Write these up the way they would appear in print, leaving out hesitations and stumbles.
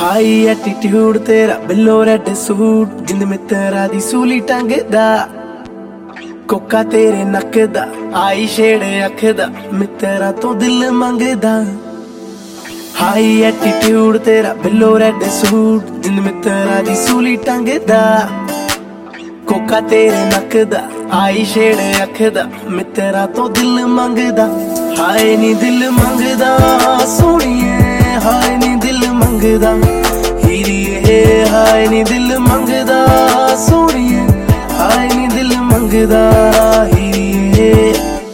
High attitude तेरा बिलो red suit जिंद मित्रा दी सूली टंगदा कोका तेरे नक दा आई शेड़ अख दा मित्रा तो दिल मंगदा। हाई एटीट्यूड तेरा बिलो रेड सूट जिंद मित्रा दी सूली टंगदा कोका तेरे नक दा आई शेड़ अख दा मित्रा तो दिल मंगदा। हाय नी दिल मंगदा सोनिए हाय नी दिल मंगदा हीरिए हाय नी दिल मंगदा सोनिए हाय नी दिल मंगदा हीरिए।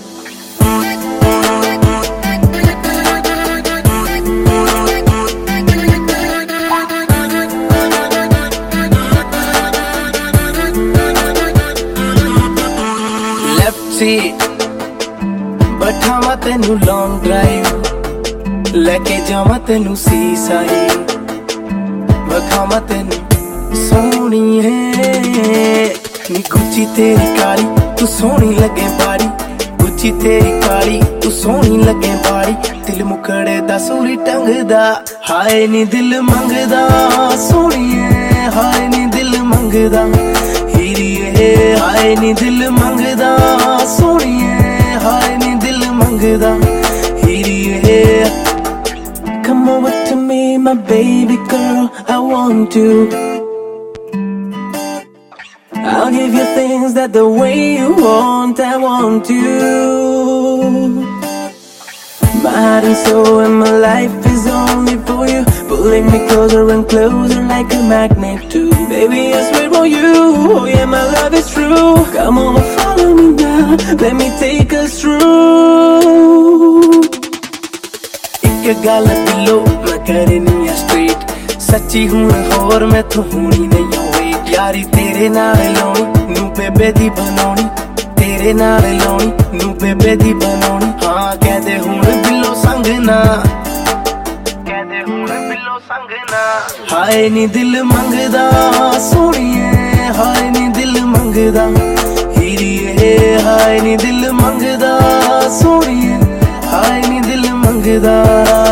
लेफ्ट सीट बैठावा तेनू लॉन्ग ड्राइव लेके जावा तेनू सी साइड वखावा तेनू सोनी है नी गुच्ची तेरी काली तू सोनी लगे बाड़ी गुच्ची तेरी काली तू सोनी लगे बाड़ी दिल मुकड़े दा सूली टंगदा। हाय नी दिल मंगदा सोनिए हाय नी दिल मंगदा हीरिए हाय नी दिल मंगदा सोनिए हाय नी दिल मंगदा हीरिए। Come over to me, my baby girl, I want to. I'll give you things that the way you want, I want to. My heart and soul and my life is only for you. Pulling me closer and closer like a magnet too. Baby, I swear on you, oh yeah, my love is true. Come on, follow me now, let me take us through. एक गल दिलो मैं करनी है straight सच्ची हूं होर मैं तो होनी नहीं वेट यारी तेरे नाल लाउनी नू बेबे दी बनाउनी तेरे नाल लाउनी नू बेबे दी बनाउनी। हाँ कहदे हुण बिलो संगना कहदे हुण बिलो संगना। हाय नी दिल मंगदा सोनिए हाय नी दिल मंगदा हीरिए हाय नी दिल मंगदा सोनिए हाय नी दिल मंगदा।